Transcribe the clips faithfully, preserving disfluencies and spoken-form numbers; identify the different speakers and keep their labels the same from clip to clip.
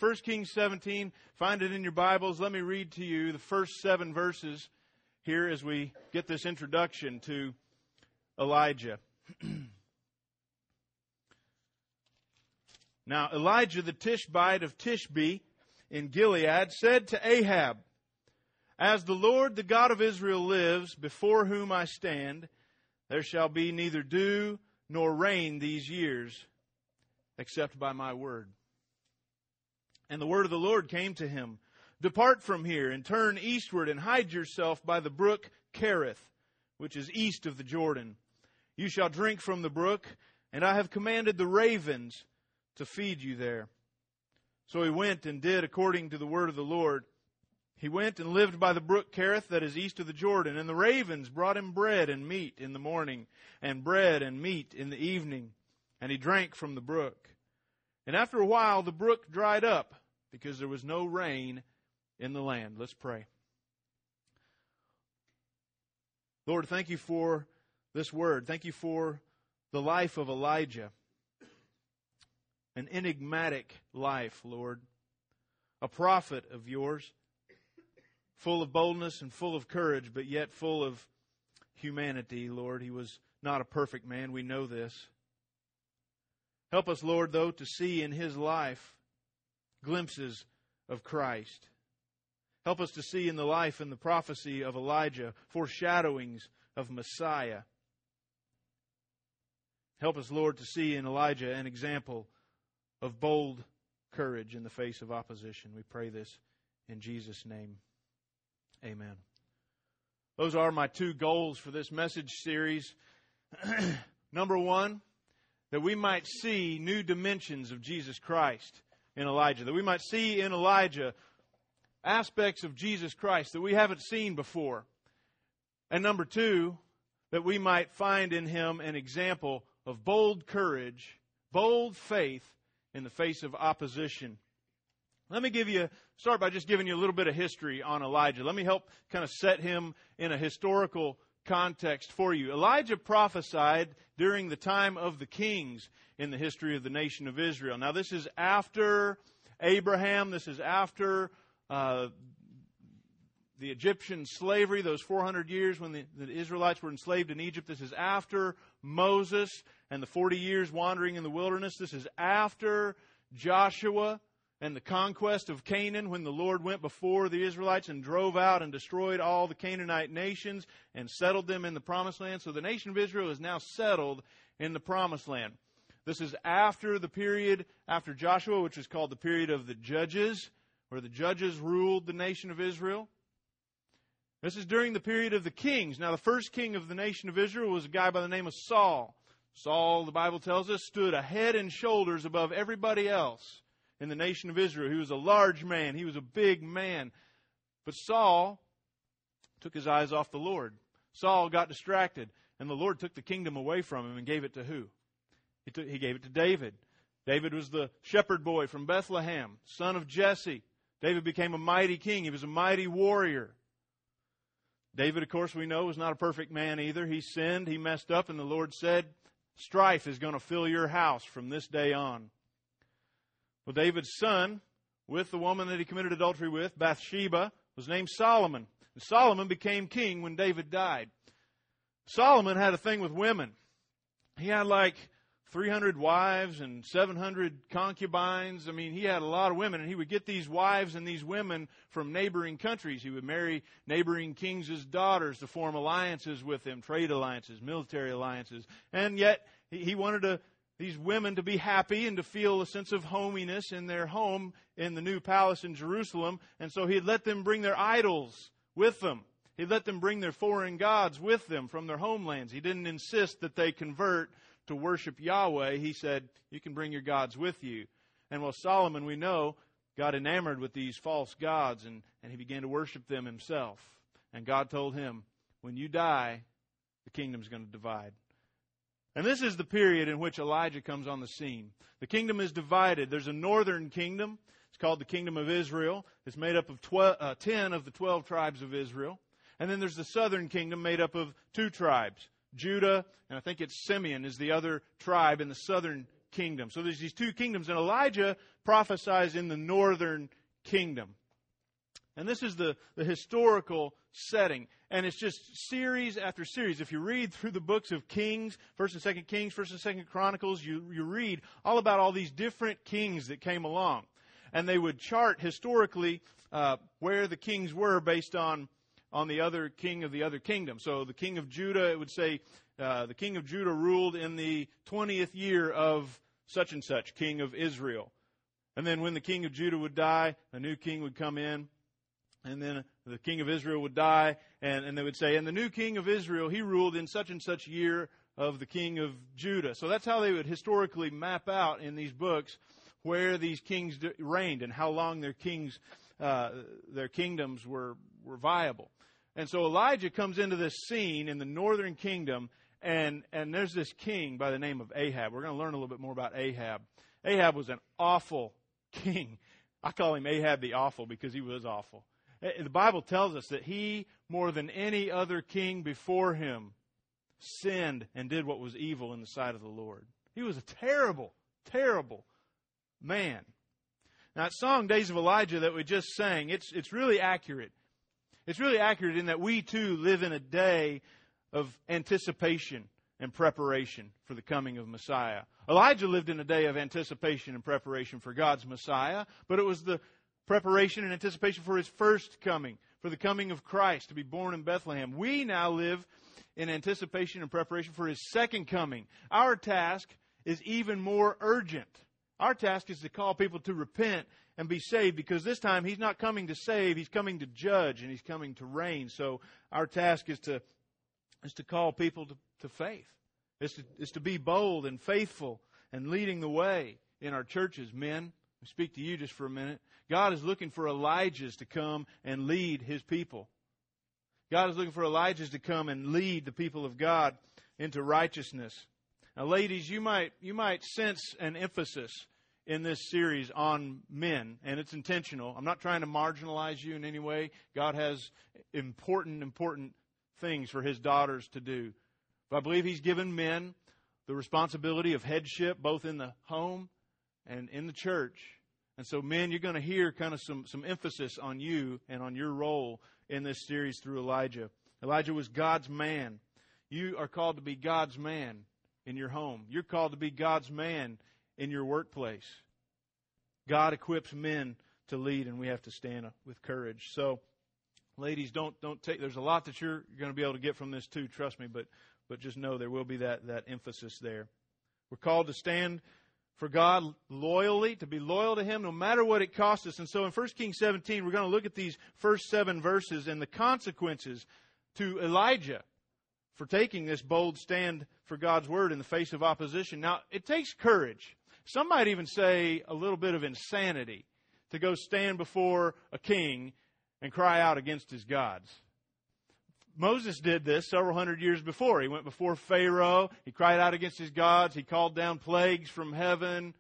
Speaker 1: First Kings seventeen. Find it in your Bibles. Let me read to you the first seven verses here as we get this introduction to Elijah. Now, Elijah the Tishbite of Tishbe in Gilead said to Ahab, "As the Lord, the God of Israel, lives, before whom I stand, there shall be neither dew nor rain these years, except by my word." And the word of the Lord came to him, "Depart from here and turn eastward and hide yourself by the brook Kerith, which is east of the Jordan. You shall drink from the brook, and I have commanded the ravens to feed you there." So he went and did according to the word of the Lord. He went and lived by the brook Kerith that is east of the Jordan, and the ravens brought him bread and meat in the morning, and bread and meat in the evening, and he drank from the brook. And after a while the brook dried up, because there was no rain in the land. Let's pray. Lord, thank you for this word. Thank you for the life of Elijah. An enigmatic life, Lord. A prophet of yours, full of boldness and full of courage, but yet full of humanity, Lord. He was not a perfect man. We know this. Help us, Lord, though, to see in his life glimpses of Christ. Help us to see in the life and the prophecy of Elijah foreshadowings of Messiah. Help us, Lord, to see in Elijah an example of bold courage in the face of opposition. We pray this in Jesus' name. Amen. Those are my two goals for this message series. Number one, that we might see new dimensions of Jesus Christ in Elijah. That we might see in Elijah aspects of Jesus Christ that we haven't seen before. And number two, that we might find in him an example of bold courage, bold faith in the face of opposition. Let me give you, start by just giving you a little bit of history on Elijah. Let me help kind of set him in a historical context for you. Elijah prophesied during the time of the kings in the history of the nation of Israel. Now, this is after Abraham. This is after uh, the Egyptian slavery, those four hundred years when the, the Israelites were enslaved in Egypt. This is after Moses and the forty years wandering in the wilderness. This is after Joshua and the conquest of Canaan, when the Lord went before the Israelites and drove out and destroyed all the Canaanite nations and settled them in the Promised Land. So the nation of Israel is now settled in the Promised Land. This is after the period after Joshua, which is called the period of the Judges, where the judges ruled the nation of Israel. This is during the period of the kings. Now, the first king of the nation of Israel was a guy by the name of Saul. Saul, the Bible tells us, stood a head and shoulders above everybody else in the nation of Israel. He was a large man. He was a big man. But Saul took his eyes off the Lord. Saul got distracted, and the Lord took the kingdom away from him and gave it to who? He, took, he gave it to David. David was the shepherd boy from Bethlehem, son of Jesse. David became a mighty king. He was a mighty warrior. David, of course, we know, was not a perfect man either. He sinned, he messed up, and the Lord said, "Strife is going to fill your house from this day on." Well, David's son, with the woman that he committed adultery with, Bathsheba, was named Solomon. And Solomon became king when David died. Solomon had a thing with women. He had like three hundred wives and seven hundred concubines. I mean, he had a lot of women, and he would get these wives and these women from neighboring countries. He would marry neighboring kings' daughters to form alliances with them, trade alliances, military alliances. And yet, he wanted to these women to be happy and to feel a sense of hominess in their home in the new palace in Jerusalem. And so he'd let them bring their idols with them. He'd let them bring their foreign gods with them from their homelands. He didn't insist that they convert to worship Yahweh. He said, you can bring your gods with you. And well, Solomon, we know, got enamored with these false gods, and, and he began to worship them himself. And God told him, when you die, the kingdom's going to divide. And this is the period in which Elijah comes on the scene. The kingdom is divided. There's a northern kingdom. It's called the kingdom of Israel. It's made up of twelve, uh, ten of the twelve tribes of Israel. And then there's the southern kingdom made up of two tribes, Judah, and I think it's Simeon is the other tribe in the southern kingdom. So there's these two kingdoms, and Elijah prophesies in the northern kingdom. And this is the, the historical setting. And it's just series after series. If you read through the books of Kings, First and Second Kings, First and Second Chronicles, you, you read all about all these different kings that came along. And they would chart historically uh, where the kings were based on, on the other king of the other kingdom. So the king of Judah, it would say, uh, the king of Judah ruled in the twentieth year of such and such, king of Israel. And then when the king of Judah would die, a new king would come in. And then the king of Israel would die, and, and they would say, and the new king of Israel, he ruled in such and such year of the king of Judah. So that's how they would historically map out in these books where these kings reigned and how long their kings, uh, their kingdoms were, were viable. And so Elijah comes into this scene in the northern kingdom, and, and there's this king by the name of Ahab. We're going to learn a little bit more about Ahab. Ahab was an awful king. I call him Ahab the Awful because he was awful. The Bible tells us that he, more than any other king before him, sinned and did what was evil in the sight of the Lord. He was a terrible, terrible man. Now, that song, Days of Elijah, that we just sang, it's, it's really accurate. It's really accurate in that we, too, live in a day of anticipation and preparation for the coming of Messiah. Elijah lived in a day of anticipation and preparation for God's Messiah, but it was the preparation and anticipation for His first coming, for the coming of Christ to be born in Bethlehem. We now live in anticipation and preparation for His second coming. Our task is even more urgent. Our task is to call people to repent and be saved, because this time He's not coming to save, He's coming to judge and He's coming to reign. So our task is to is to call people to, to faith. It's to, is to be bold and faithful and leading the way in our churches. Men, I speak to you just for a minute. God is looking for Elijahs to come and lead His people. God is looking for Elijahs to come and lead the people of God into righteousness. Now, ladies, you might you might sense an emphasis in this series on men, and it's intentional. I'm not trying to marginalize you in any way. God has important, important things for His daughters to do. But I believe He's given men the responsibility of headship, both in the home and in the church. And so, men, you're going to hear kind of some, some emphasis on you and on your role in this series through Elijah. Elijah was God's man. You are called to be God's man in your home. You're called to be God's man in your workplace. God equips men to lead, and we have to stand with courage. So, ladies, don't don't take. There's a lot that you're going to be able to get from this too. Trust me, but but just know there will be that that emphasis there. We're called to stand for God loyally, to be loyal to Him no matter what it costs us. And so in First Kings seventeen, we're going to look at these first seven verses and the consequences to Elijah for taking this bold stand for God's Word in the face of opposition. Now, it takes courage. Some might even say a little bit of insanity to go stand before a king and cry out against his gods. Moses did this several hundred years before. He went before Pharaoh. He cried out against his gods. He called down plagues from heaven.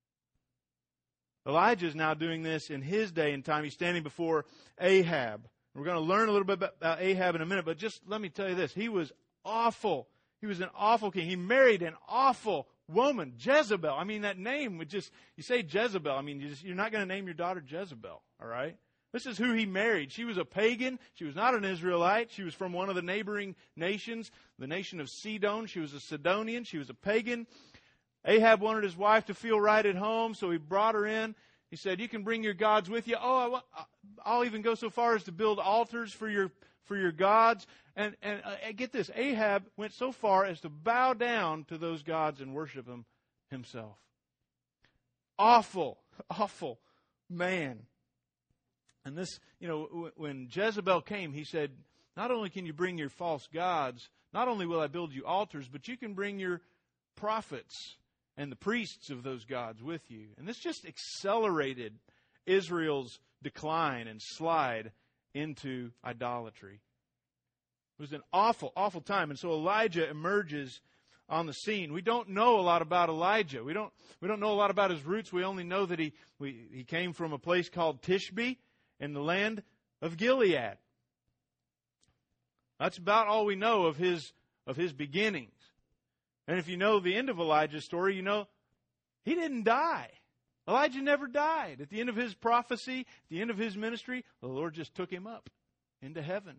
Speaker 1: Elijah is now doing this in his day and time. He's standing before Ahab. We're going to learn a little bit about Ahab in a minute, but just let me tell you this. He was awful. He was an awful king. He married an awful woman, Jezebel. I mean, that name would just, you say Jezebel, I mean, you just, you're not going to name your daughter Jezebel, all right? This is who he married. She was a pagan. She was not an Israelite. She was from one of the neighboring nations, the nation of Sidon. She was a Sidonian. She was a pagan. Ahab wanted his wife to feel right at home, so he brought her in. He said, you can bring your gods with you. Oh, I want, I'll even go so far as to build altars for your for your gods. And, and uh, get this, Ahab went so far as to bow down to those gods and worship them himself. Awful, awful man. And this, you know, when Jezebel came, he said, not only can you bring your false gods, not only will I build you altars, but you can bring your prophets and the priests of those gods with you. And this just accelerated Israel's decline and slide into idolatry. It was an awful, awful time. And so Elijah emerges on the scene. We don't know a lot about Elijah. We don't we don't know a lot about his roots. We only know that he we, he came from a place called Tishbe in the land of Gilead. That's about all we know of his of his beginnings. And if you know the end of Elijah's story, you know he didn't die. Elijah never died. At the end of his prophecy, at the end of his ministry, the Lord just took him up into heaven.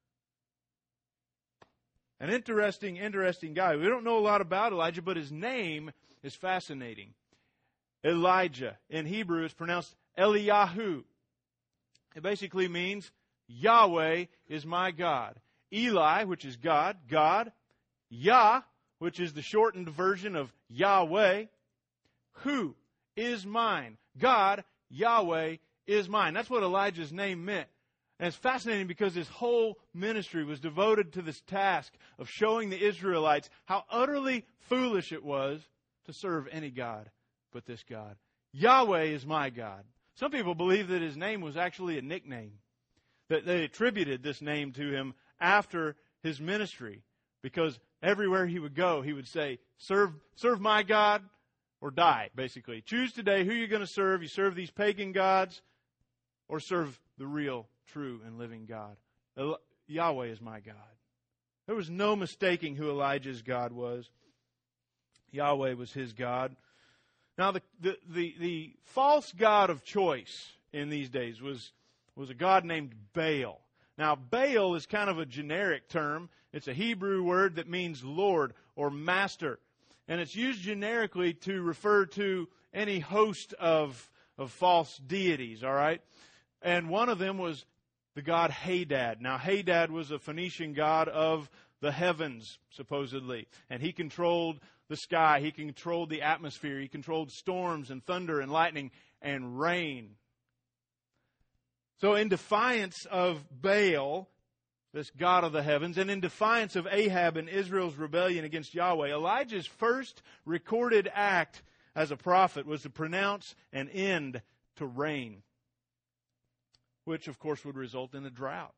Speaker 1: An interesting, interesting guy. We don't know a lot about Elijah, but his name is fascinating. Elijah in Hebrew is pronounced Eliyahu. It basically means Yahweh is my God. Eli, which is God, God. Yah, which is the shortened version of Yahweh. Who is mine? God, Yahweh is mine. That's what Elijah's name meant. And it's fascinating because his whole ministry was devoted to this task of showing the Israelites how utterly foolish it was to serve any God but this God. Yahweh is my God. Some people believe that his name was actually a nickname, that they attributed this name to him after his ministry, because everywhere he would go, he would say, serve, serve my God or die, basically. Choose today who you're going to serve. You serve these pagan gods or serve the real, true, and living God. Yahweh is my God. There was no mistaking who Elijah's God was. Yahweh was his God. Now, the, the, the, the false god of choice in these days was, was a god named Baal. Now, Baal is kind of a generic term. It's a Hebrew word that means Lord or Master. And it's used generically to refer to any host of, of false deities, all right? And one of them was the god Hadad. Now, Hadad was a Phoenician god of the heavens, supposedly. And he controlled the sky. He controlled the atmosphere. He controlled storms and thunder and lightning and rain. So in defiance of Baal, this god of the heavens, and in defiance of Ahab and Israel's rebellion against Yahweh, Elijah's first recorded act as a prophet was to pronounce an end to rain, which of course would result in a drought.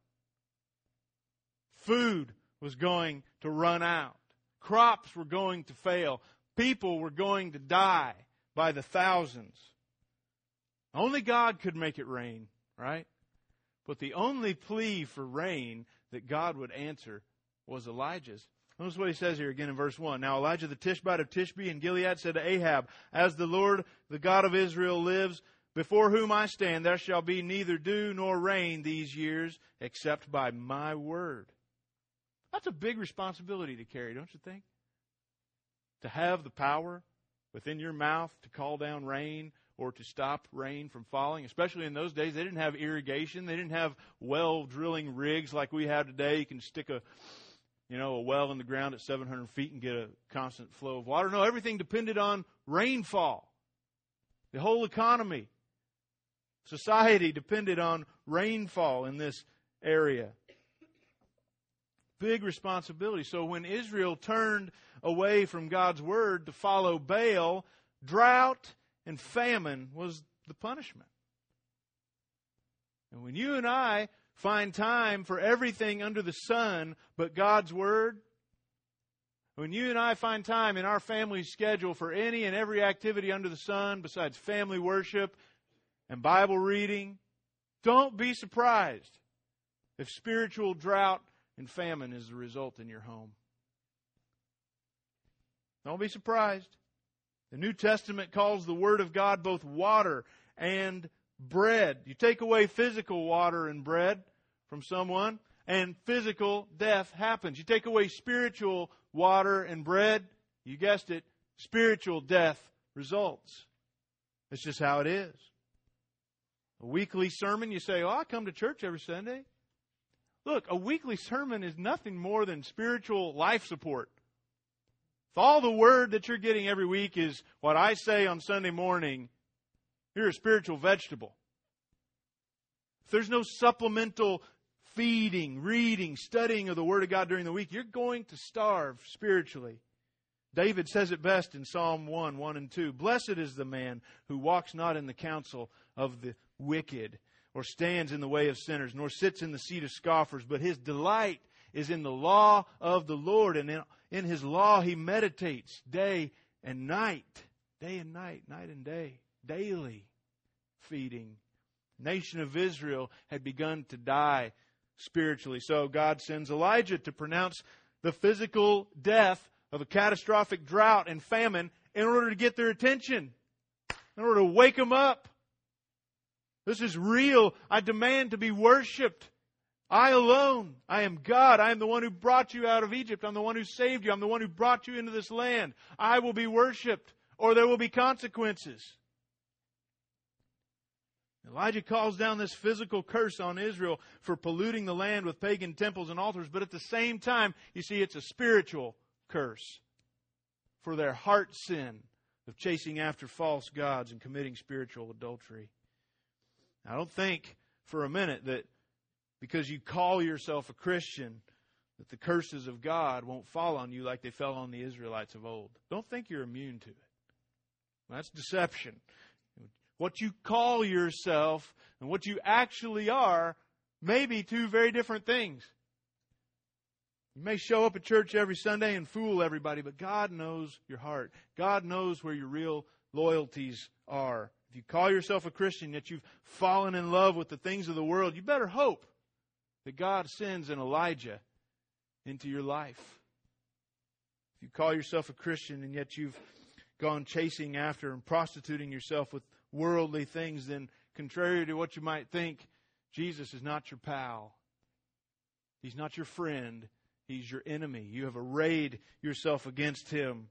Speaker 1: Food was going to run out. Crops were going to fail. People were going to die by the thousands. Only God could make it rain, right? But the only plea for rain that God would answer was Elijah's. Notice what he says here again in verse one. Now Elijah the Tishbite of Tishbe in Gilead said to Ahab, as the Lord, the God of Israel, lives, before whom I stand, there shall be neither dew nor rain these years, except by my word. That's a big responsibility to carry, don't you think? To have the power within your mouth to call down rain or to stop rain from falling. Especially in those days, they didn't have irrigation. They didn't have well drilling rigs like we have today. You can stick a, you know, a well in the ground at seven hundred feet and get a constant flow of water. No, everything depended on rainfall. The whole economy, society depended on rainfall in this area. Big responsibility. So when Israel turned away from God's word to follow Baal, drought and famine was the punishment. And when you and I find time for everything under the sun but God's word, when you and I find time in our family's schedule for any and every activity under the sun besides family worship and Bible reading, don't be surprised if spiritual drought and famine is the result in your home. Don't be surprised. The New Testament calls the Word of God both water and bread. You take away physical water and bread from someone, and physical death happens. You take away spiritual water and bread, you guessed it, spiritual death results. That's just how it is. A weekly sermon, you say, oh, I come to church every Sunday. Look, a weekly sermon is nothing more than spiritual life support. If all the word that you're getting every week is what I say on Sunday morning, you're a spiritual vegetable. If there's no supplemental feeding, reading, studying of the Word of God during the week, you're going to starve spiritually. David says it best in Psalm one, one and two. Blessed is the man who walks not in the counsel of the wicked, or stands in the way of sinners, nor sits in the seat of scoffers, but his delight is in the law of the Lord, and in, in his law he meditates day and night, day and night, night and day, daily feeding. The nation of Israel had begun to die spiritually, so God sends Elijah to pronounce the physical death of a catastrophic drought and famine in order to get their attention, in order to wake them up. This is real. I demand to be worshipped. I alone. I am God. I am the one who brought you out of Egypt. I'm the one who saved you. I'm the one who brought you into this land. I will be worshipped, or there will be consequences. Elijah calls down this physical curse on Israel for polluting the land with pagan temples and altars, but at the same time, you see, it's a spiritual curse for their heart sin of chasing after false gods and committing spiritual adultery. Now, I don't think for a minute that because you call yourself a Christian, that the curses of God won't fall on you like they fell on the Israelites of old. Don't think you're immune to it. That's deception. What you call yourself and what you actually are may be two very different things. You may show up at church every Sunday and fool everybody, but God knows your heart. God knows where your real loyalties are. If you call yourself a Christian, yet you've fallen in love with the things of the world, you better hope that God sends an Elijah into your life. If you call yourself a Christian and yet you've gone chasing after and prostituting yourself with worldly things, then contrary to what you might think, Jesus is not your pal. He's not your friend. He's your enemy. You have arrayed yourself against Him.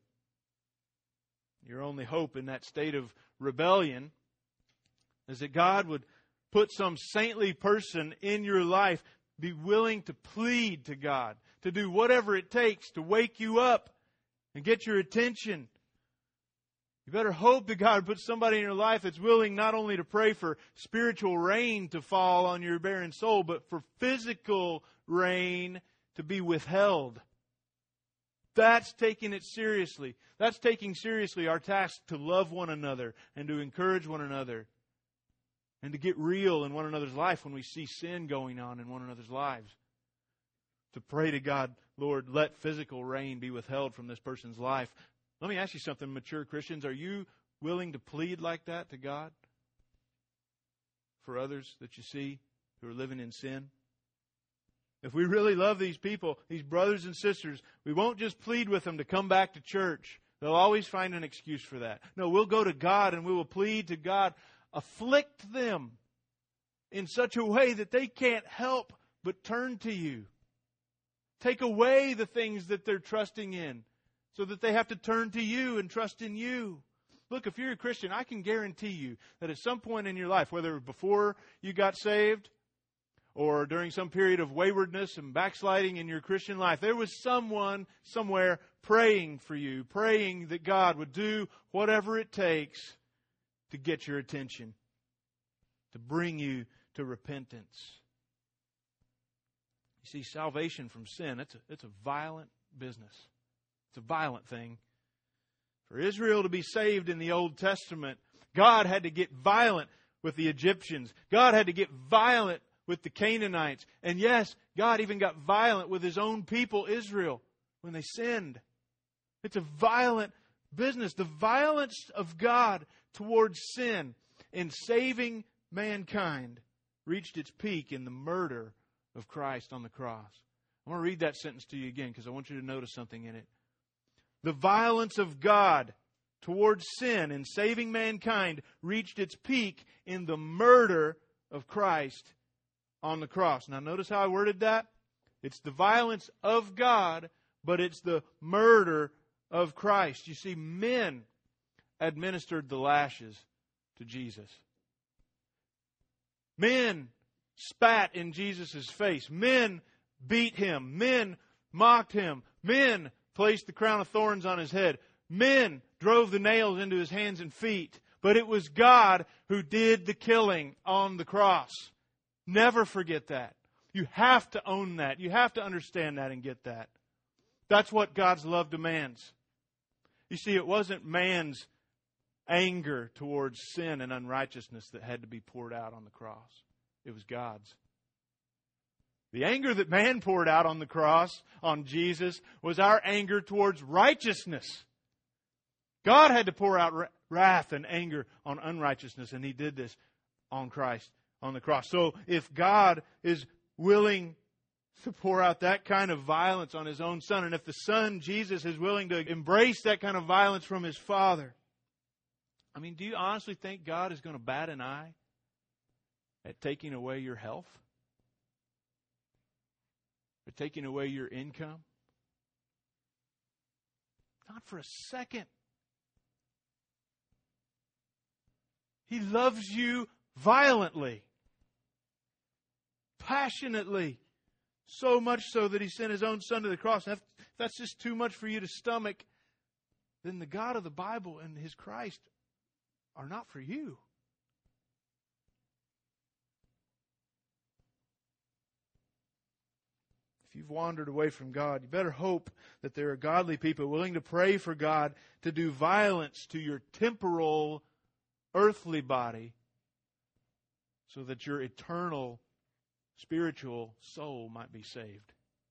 Speaker 1: Your only hope in that state of rebellion is that God would put some saintly person in your life, be willing to plead to God, to do whatever it takes to wake you up and get your attention. You better hope that God puts somebody in your life that's willing not only to pray for spiritual rain to fall on your barren soul, but for physical rain to be withheld. That's taking it seriously. That's taking seriously our task to love one another and to encourage one another and to get real in one another's life when we see sin going on in one another's lives. To pray to God, Lord, let physical rain be withheld from this person's life. Let me ask you something, mature Christians. Are you willing to plead like that to God for others that you see who are living in sin? If we really love these people, these brothers and sisters, we won't just plead with them to come back to church. They'll always find an excuse for that. No, we'll go to God and we will plead to God. Afflict them in such a way that they can't help but turn to you. Take away the things that they're trusting in so that they have to turn to you and trust in you. Look, if you're a Christian, I can guarantee you that at some point in your life, whether before you got saved or during some period of waywardness and backsliding in your Christian life, there was someone somewhere praying for you, praying that God would do whatever it takes to get your attention, to bring you to repentance. You see, salvation from sin, it's a, it's a violent business. It's a violent thing. For Israel to be saved in the Old Testament, God had to get violent with the Egyptians. God had to get violent with the Canaanites. And yes, God even got violent with His own people, Israel, when they sinned. It's a violent business. The violence of God towards sin in saving mankind reached its peak in the murder of Christ on the cross. I want to read that sentence to you again because I want you to notice something in it. The violence of God towards sin in saving mankind reached its peak in the murder of Christ on the cross. Now notice how I worded that? It's the violence of God, but it's the murder of Christ. You see, men administered the lashes to Jesus. Men spat in Jesus' face. Men beat Him. Men mocked Him. Men placed the crown of thorns on His head. Men drove the nails into His hands and feet. But it was God who did the killing on the cross. Never forget that. You have to own that. You have to understand that and get that. That's what God's love demands. You see, it wasn't man's anger towards sin and unrighteousness that had to be poured out on the cross. It was God's. The anger that man poured out on the cross, on Jesus, was our anger towards righteousness. God had to pour out wrath and anger on unrighteousness, and He did this on Christ, on the cross. So if God is willing to pour out that kind of violence on His own Son. And if the Son, Jesus, is willing to embrace that kind of violence from His Father, I mean, do you honestly think God is going to bat an eye at taking away your health? Or taking away your income? Not for a second. He loves you violently, passionately, so much so that He sent His own Son to the cross. And if that's just too much for you to stomach, then the God of the Bible and His Christ are not for you. If you've wandered away from God, you better hope that there are godly people willing to pray for God to do violence to your temporal, earthly body so that your eternal, spiritual soul might be saved.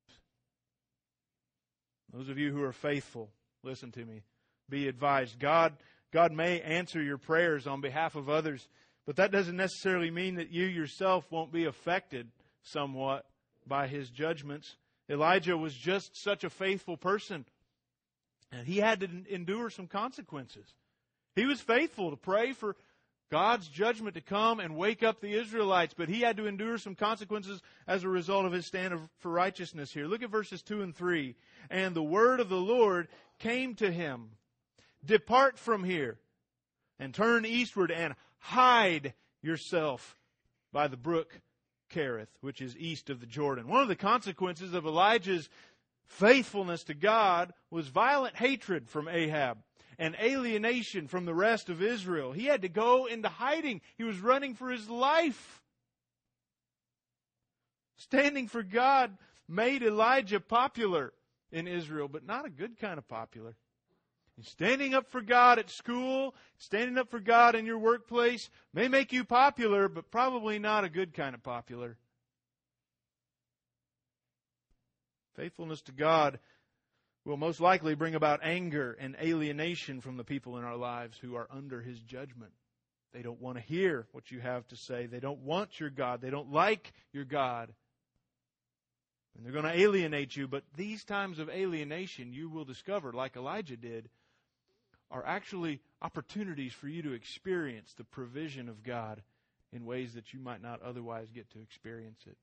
Speaker 1: Those of you who are faithful, listen to me. Be advised. God, God may answer your prayers on behalf of others, but that doesn't necessarily mean that you yourself won't be affected somewhat by His judgments. Elijah was just such a faithful person, and he had to endure some consequences. He was faithful to pray for God's judgment to come and wake up the Israelites, but he had to endure some consequences as a result of his stand for righteousness here. Look at verses two and three. And the word of the Lord came to him, "Depart from here and turn eastward and hide yourself by the brook Kerith, which is east of the Jordan." One of the consequences of Elijah's faithfulness to God was violent hatred from Ahab and alienation from the rest of Israel. He had to go into hiding. He was running for his life. Standing for God made Elijah popular in Israel, but not a good kind of popular. Standing up for God at school, standing up for God in your workplace may make you popular, but probably not a good kind of popular. Faithfulness to God will most likely bring about anger and alienation from the people in our lives who are under His judgment. They don't want to hear what you have to say. They don't want your God. They don't like your God. And they're going to alienate you. But these times of alienation, you will discover, like Elijah did, are actually opportunities for you to experience the provision of God in ways that you might not otherwise get to experience it.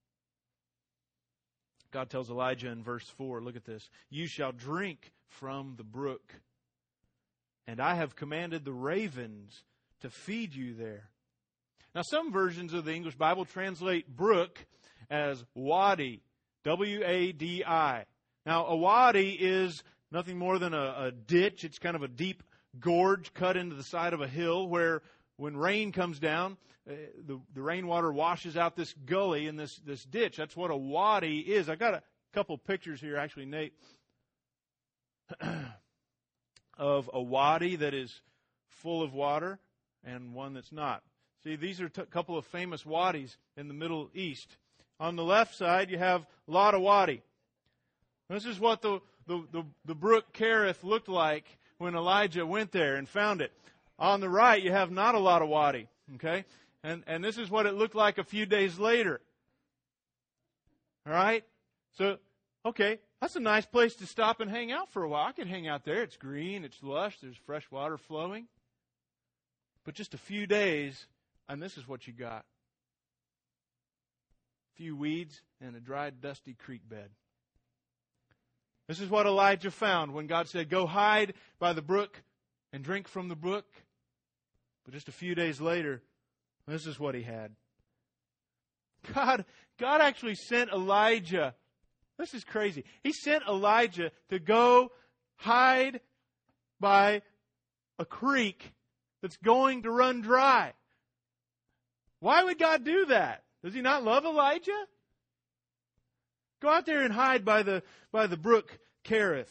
Speaker 1: God tells Elijah in verse four, look at this, "You shall drink from the brook, and I have commanded the ravens to feed you there." Now, some versions of the English Bible translate brook as wadi, W A D I. Now, a wadi is nothing more than a, a ditch. It's kind of a deep gorge cut into the side of a hill where when rain comes down, uh, the, the rainwater washes out this gully and this, this ditch. That's what a wadi is. I got a couple pictures here, actually, Nate, of a wadi that is full of water and one that's not. See, these are a t- couple of famous wadis in the Middle East. On the left side, you have Lada Wadi. This is what the The, the, the brook Kerith looked like when Elijah went there and found it. On the right, you have not a lot of wadi. Okay? And, and this is what it looked like a few days later. All right? So, okay, that's a nice place to stop and hang out for a while. I could hang out there. It's green, it's lush, there's fresh water flowing. But just a few days, and this is what you got. A few weeds and a dry, dusty creek bed. This is what Elijah found when God said, "Go hide by the brook and drink from the brook." But just a few days later, this is what he had. God, God actually sent Elijah. This is crazy. He sent Elijah to go hide by a creek that's going to run dry. Why would God do that? Does He not love Elijah? Go out there and hide by the by the brook Kerith.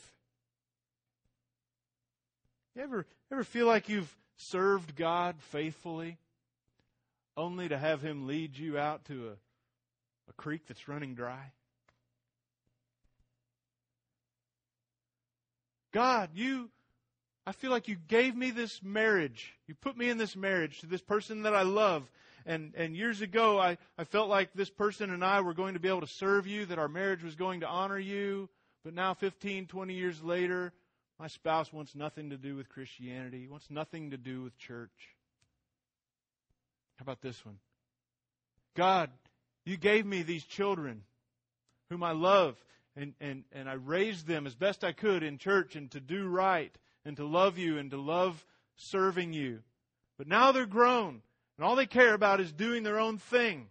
Speaker 1: You ever ever feel like you've served God faithfully, only to have Him lead you out to a, a creek that's running dry? God, you, I feel like you gave me this marriage. You put me in this marriage to this person that I love. and, and years ago I, I felt like this person and I were going to be able to serve you, that our marriage was going to honor you. But now fifteen, twenty years later, my spouse wants nothing to do with Christianity, wants nothing to do with church. How about this one? God, you gave me these children whom I love, and, and, and I raised them as best I could in church and to do right and to love you and to love serving you. But now they're grown, and all they care about is doing their own thing.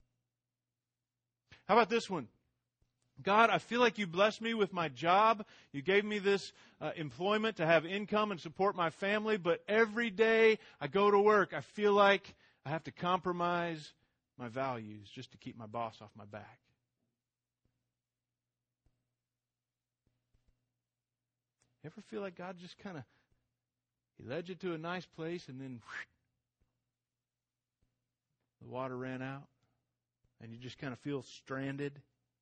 Speaker 1: How about this one? God, I feel like you blessed me with my job. You gave me this uh, employment to have income and support my family, but every day I go to work, I feel like I have to compromise my values just to keep my boss off my back. You ever feel like God just kind of, He led you to a nice place and then whoosh, the water ran out and you just kind of feel stranded?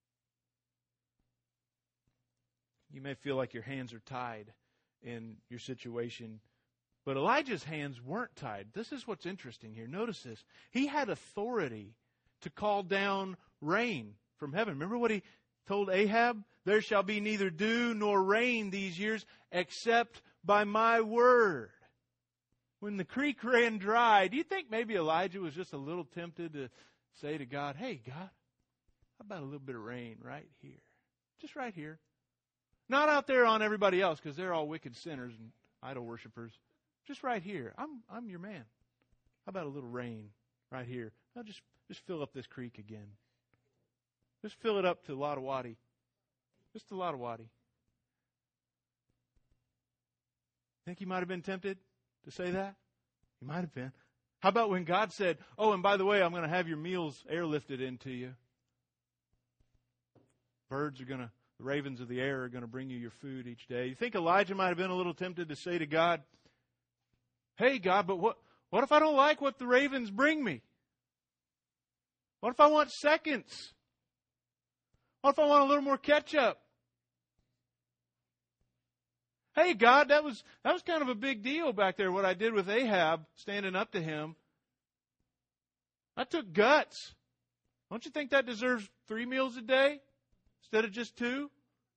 Speaker 1: You may feel like your hands are tied in your situation. But Elijah's hands weren't tied. This is what's interesting here. Notice this. He had authority to call down rain from heaven. Remember what he told Ahab? There shall be neither dew nor rain these years except by my word. When the creek ran dry, do you think maybe Elijah was just a little tempted to say to God, hey, God, how about a little bit of rain right here? Just right here. Not out there on everybody else, because they're all wicked sinners and idol worshipers. Just right here. I'm I'm your man. How about a little rain right here? I'll just, just fill up this creek again. Just fill it up to Lottawadi. Just to Lottawadi. Think you might have been tempted to say that? You might have been. How about when God said, oh, and by the way, I'm going to have your meals airlifted into you. Birds are going to The ravens of the air are going to bring you your food each day. You think Elijah might have been a little tempted to say to God, hey, God, but what, what if I don't like what the ravens bring me? What if I want seconds? What if I want a little more ketchup? Hey, God, that was that was kind of a big deal back there, what I did with Ahab, standing up to him. I took guts. Don't you think that deserves three meals a day instead of just two?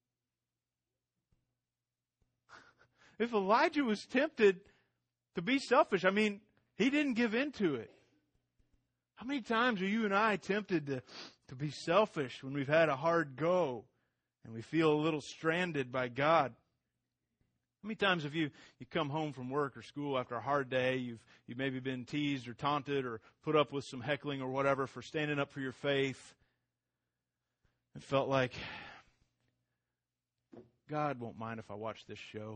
Speaker 1: If Elijah was tempted to be selfish, I mean, he didn't give in to it. How many times are you and I tempted to, to be selfish when we've had a hard go and we feel a little stranded by God? How many times have you, you come home from work or school after a hard day, you've, you've maybe been teased or taunted or put up with some heckling or whatever for standing up for your faith, and felt like, God won't mind if I watch this show.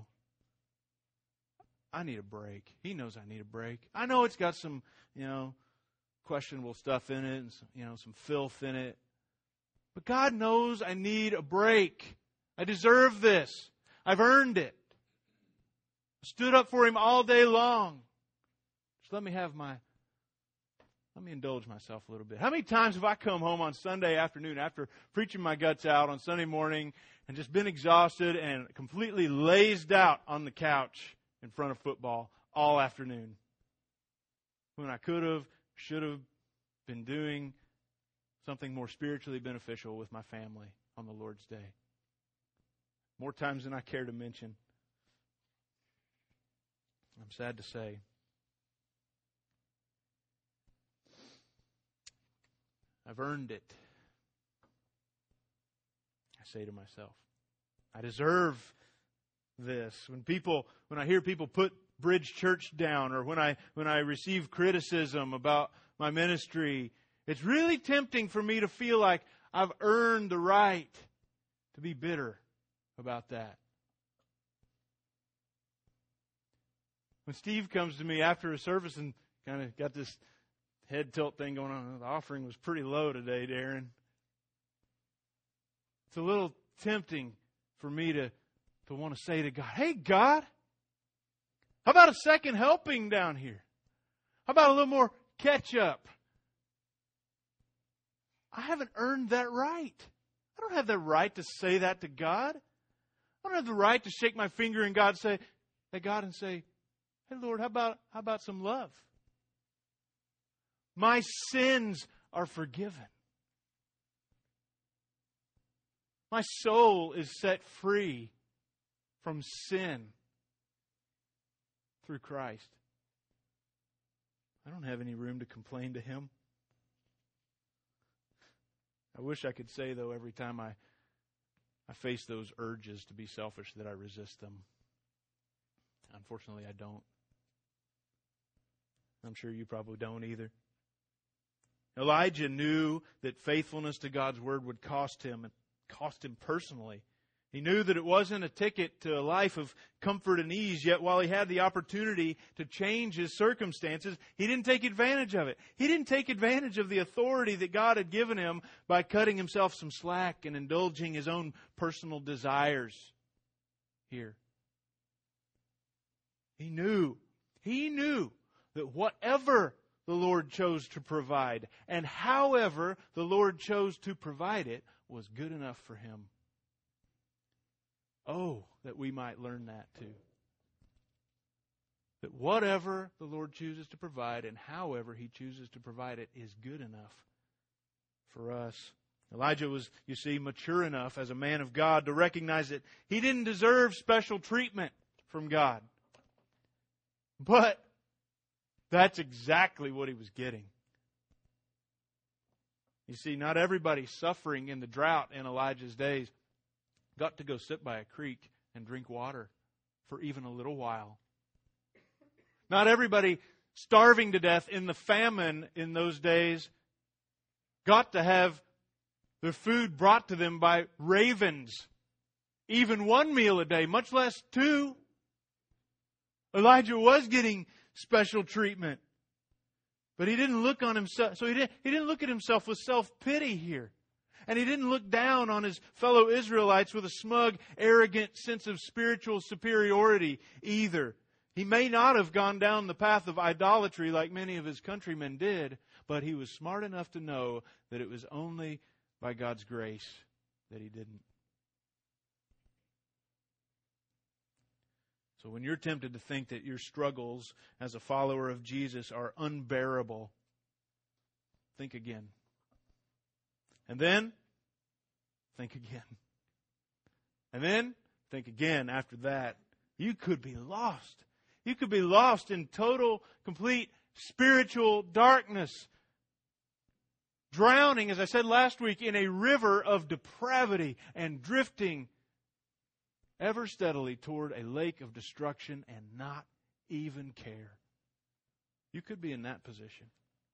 Speaker 1: I need a break. He knows I need a break. I know it's got some, you know, questionable stuff in it and some, you know, some filth in it. But God knows I need a break. I deserve this. I've earned it. I stood up for Him all day long. Just let me have my, let me indulge myself a little bit. How many times have I come home on Sunday afternoon after preaching my guts out on Sunday morning and just been exhausted and completely lazed out on the couch in front of football all afternoon, when I could have, should have been doing something more spiritually beneficial with my family on the Lord's Day? More times than I care to mention. I'm sad to say. I've earned it. I say to myself, I deserve this. When people, when I hear people put Bridge Church down, or when I when I receive criticism about my ministry, it's really tempting for me to feel like I've earned the right to be bitter about that. When Steve comes to me after a service and kind of got this head tilt thing going on, the offering was pretty low today, Darren. It's a little tempting for me to to want to say to God, hey, God, how about a second helping down here? How about a little more ketchup? I haven't earned that right. I don't have the right to say that to God. I don't have the right to shake my finger and God say, hey, God, and say, hey, Lord, how about how about some love? My sins are forgiven. My soul is set free from sin through Christ. I don't have any room to complain to Him. I wish I could say, though, every time I, I face those urges to be selfish that I resist them. Unfortunately, I don't. I'm sure you probably don't either. Elijah knew that faithfulness to God's Word would cost him, and cost him personally. He knew that it wasn't a ticket to a life of comfort and ease, yet while he had the opportunity to change his circumstances, he didn't take advantage of it. He didn't take advantage of the authority that God had given him by cutting himself some slack and indulging his own personal desires here. He knew, he knew that whatever the Lord chose to provide, and however the Lord chose to provide it, was good enough for him. Oh, that we might learn that too. That whatever the Lord chooses to provide and however He chooses to provide it is good enough for us. Elijah was, you see, mature enough as a man of God to recognize that he didn't deserve special treatment from God. But that's exactly what he was getting. You see, not everybody suffering in the drought in Elijah's days got to go sit by a creek and drink water for even a little while. Not everybody starving to death in the famine in those days got to have their food brought to them by ravens. Even one meal a day, much less two. Elijah was getting special treatment. But he didn't look on himself, so he didn't, he didn't look at himself with self-pity here. And he didn't look down on his fellow Israelites with a smug, arrogant sense of spiritual superiority either. He may not have gone down the path of idolatry like many of his countrymen did, but he was smart enough to know that it was only by God's grace that he didn't. So when you're tempted to think that your struggles as a follower of Jesus are unbearable, think again. And then, think again. And then, think again after that. You could be lost. You could be lost in total, complete spiritual darkness. Drowning, as I said last week, in a river of depravity and drifting ever steadily toward a lake of destruction and not even care. You could be in that position.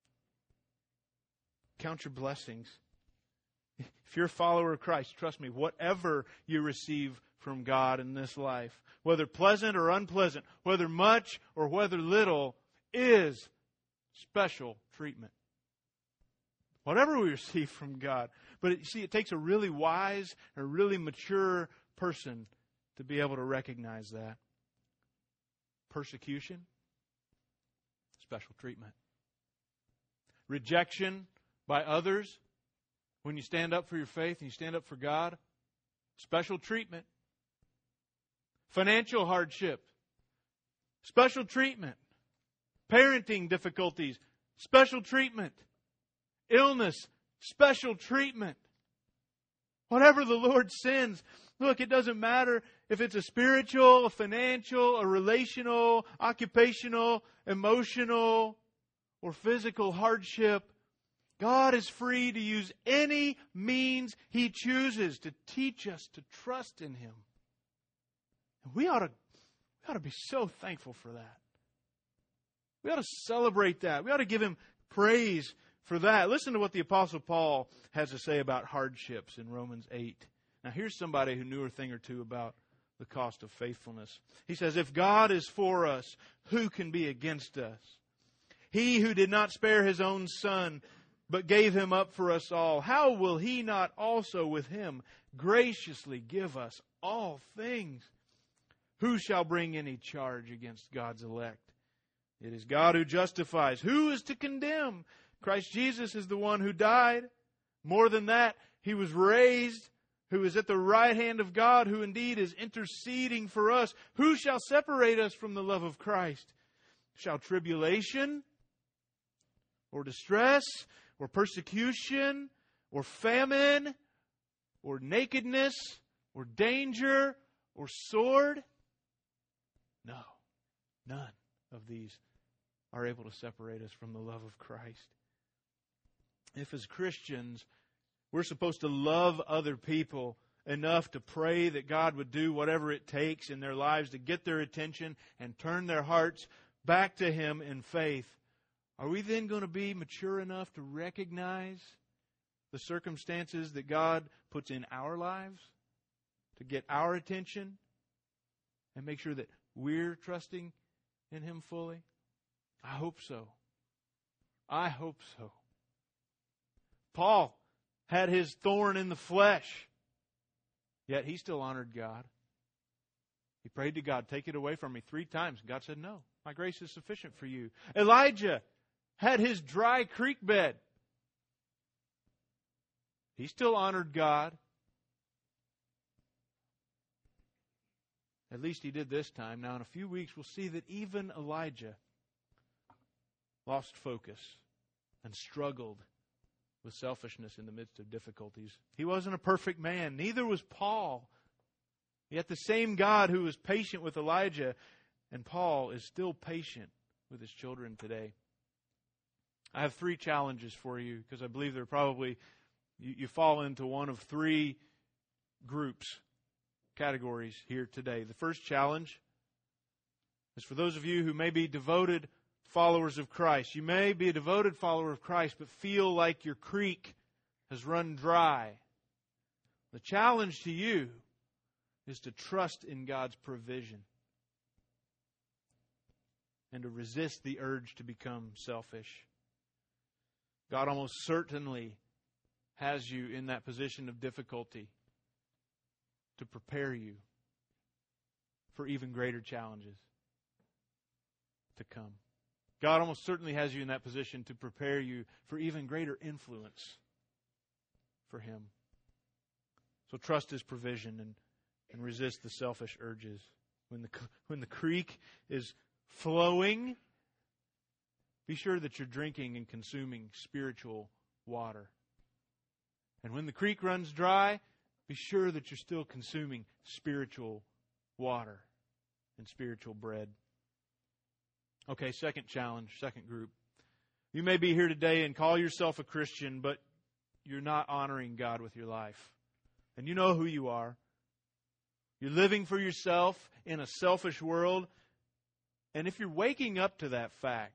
Speaker 1: Count your blessings. If you're a follower of Christ, trust me, whatever you receive from God in this life, whether pleasant or unpleasant, whether much or whether little, is special treatment. Whatever we receive from God. But you see, it takes a really wise, a really mature person to be able to recognize that. Persecution, special treatment. Rejection by others, when you stand up for your faith and you stand up for God, special treatment. Financial hardship, special treatment. Parenting difficulties, special treatment. Illness, special treatment. Whatever the Lord sends, look, it doesn't matter if it's a spiritual, a financial, a relational, occupational, emotional, or physical hardship. God is free to use any means He chooses to teach us to trust in Him. And we ought to, we ought to be so thankful for that. We ought to celebrate that. We ought to give Him praise for that. Listen to what the Apostle Paul has to say about hardships in Romans eight. Now here's somebody who knew a thing or two about the cost of faithfulness. He says, if God is for us, who can be against us? He who did not spare His own Son, but gave Him up for us all, how will He not also with Him graciously give us all things? Who shall bring any charge against God's elect? It is God who justifies. Who is to condemn? Christ Jesus is the one who died. More than that, He was raised, who is at the right hand of God, who indeed is interceding for us. Who shall separate us from the love of Christ? Shall tribulation, or distress or persecution or famine or nakedness or danger or sword? No, none of these are able to separate us from the love of Christ. If as Christians we're supposed to love other people enough to pray that God would do whatever it takes in their lives to get their attention and turn their hearts back to Him in faith, are we then going to be mature enough to recognize the circumstances that God puts in our lives to get our attention and make sure that we're trusting in Him fully? I hope so. I hope so. Paul had his thorn in the flesh, yet he still honored God. He prayed to God, take it away from me three times. God said, no, my grace is sufficient for you. Elijah had his dry creek bed. He still honored God. At least he did this time. Now, in a few weeks, we'll see that even Elijah lost focus and struggled with selfishness in the midst of difficulties. He wasn't a perfect man. Neither was Paul. Yet the same God who was patient with Elijah and Paul is still patient with His children today. I have three challenges for you because I believe they're probably, you, you fall into one of three groups, categories here today. The first challenge is for those of you who may be devoted followers of Christ. You may be a devoted follower of Christ, but feel like your creek has run dry. The challenge to you is to trust in God's provision and to resist the urge to become selfish. God almost certainly has you in that position of difficulty to prepare you for even greater challenges to come. God almost certainly has you in that position to prepare you for even greater influence for Him. So trust His provision and, and resist the selfish urges. When the, when the creek is flowing, be sure that you're drinking and consuming spiritual water. And when the creek runs dry, be sure that you're still consuming spiritual water and spiritual bread. Okay, second challenge, second group. You may be here today and call yourself a Christian, but you're not honoring God with your life. And you know who you are. You're living for yourself in a selfish world. And if you're waking up to that fact,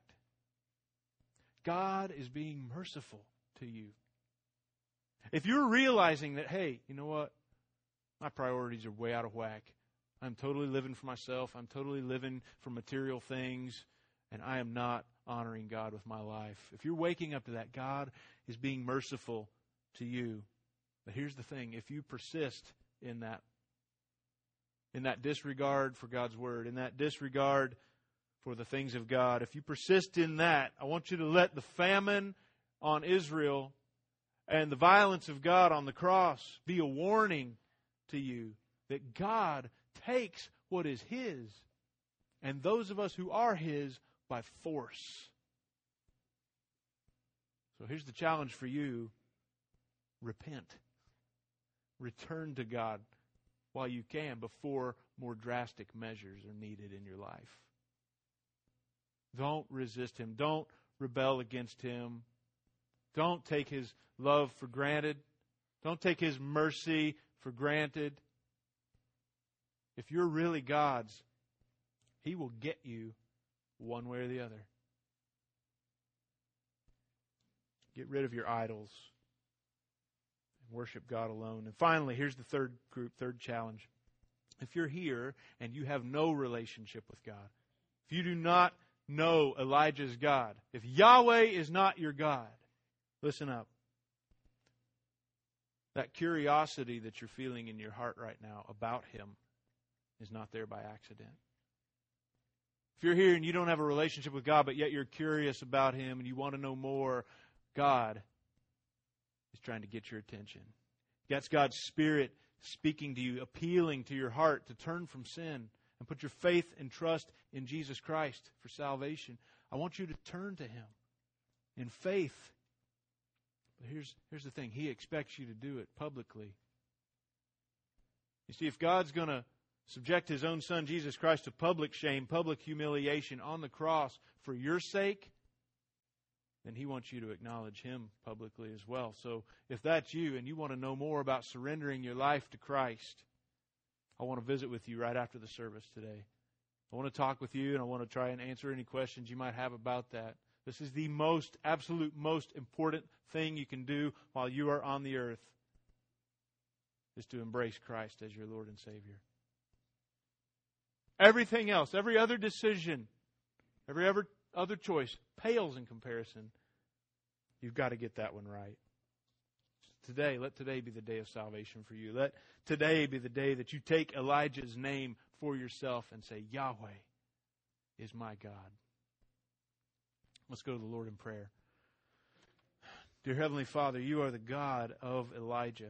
Speaker 1: God is being merciful to you. If you're realizing that, hey, you know what? My priorities are way out of whack. I'm totally living for myself. I'm totally living for material things. And I am not honoring God with my life. If you're waking up to that, God is being merciful to you. But here's the thing. If you persist in that, in that disregard for God's Word, in that disregard for the things of God, if you persist in that, I want you to let the famine on Israel and the violence of God on the cross be a warning to you that God takes what is His, and those of us who are His, by force. So here's the challenge for you. Repent. Return to God while you can before more drastic measures are needed in your life. Don't resist Him. Don't rebel against Him. Don't take His love for granted. Don't take His mercy for granted. If you're really God's, He will get you one way or the other. Get rid of your idols and worship God alone. And finally, here's the third group, third challenge. If you're here and you have no relationship with God, if you do not know Elijah's God, if Yahweh is not your God, listen up. That curiosity that you're feeling in your heart right now about Him is not there by accident. If you're here and you don't have a relationship with God, but yet you're curious about Him and you want to know more, God is trying to get your attention. That's God's Spirit speaking to you, appealing to your heart to turn from sin and put your faith and trust in Jesus Christ for salvation. I want you to turn to Him. in faith. But here's, here's the thing. He expects you to do it publicly. You see, if God's going to subject His own Son, Jesus Christ, to public shame, public humiliation on the cross for your sake, then He wants you to acknowledge Him publicly as well. So if that's you and you want to know more about surrendering your life to Christ, I want to visit with you right after the service today. I want to talk with you, and I want to try and answer any questions you might have about that. This is the most, absolute most important thing you can do while you are on the earth, is to embrace Christ as your Lord and Savior. Everything else, every other decision, every other, other choice pales in comparison. You've got to get that one right. Today, let today be the day of salvation for you. Let today be the day that you take Elijah's name for yourself and say, Yahweh is my God. Let's go to the Lord in prayer. Dear Heavenly Father, You are the God of Elijah.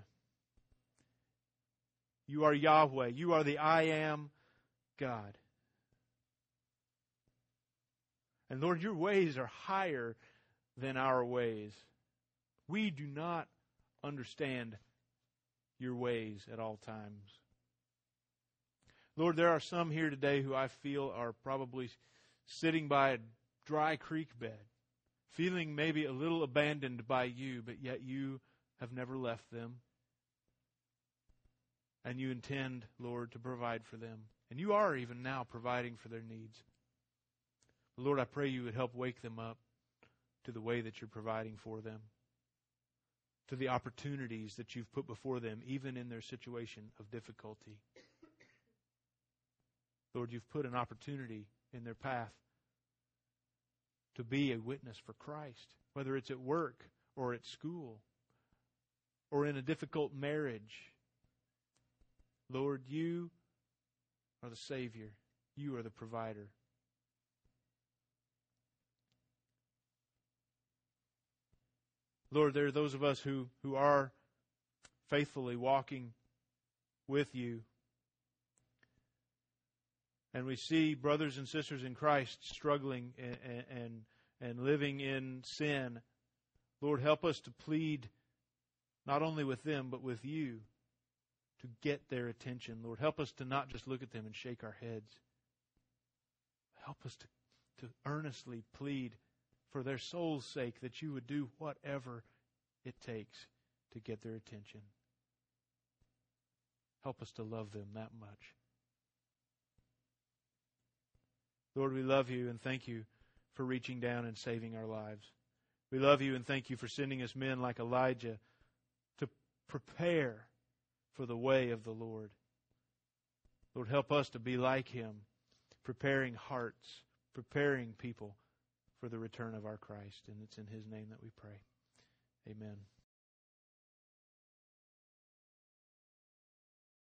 Speaker 1: You are Yahweh. You are the I Am God. And Lord, Your ways are higher than our ways. We do not understand Your ways at all times. Lord, there are some here today who I feel are probably sitting by a dry creek bed, feeling maybe a little abandoned by You, but yet You have never left them. And You intend, Lord, to provide for them. And You are even now providing for their needs. Lord, I pray You would help wake them up to the way that You're providing for them, to the opportunities that You've put before them, even in their situation of difficulty. Lord, You've put an opportunity in their path to be a witness for Christ, whether it's at work or at school or in a difficult marriage. Lord, You are the Savior. You are the provider. Lord, there are those of us who, who are faithfully walking with You. And we see brothers and sisters in Christ struggling and, and, and living in sin. Lord, help us to plead not only with them, but with You to get their attention. Lord, help us to not just look at them and shake our heads. Help us to, to earnestly plead for their soul's sake that You would do whatever it takes to get their attention. Help us to love them that much. Lord, we love You and thank You for reaching down and saving our lives. We love You and thank You for sending us men like Elijah to prepare for the way of the Lord. Lord, help us to be like him, preparing hearts, preparing people for the return of our Christ. And it's in his name that we pray. Amen.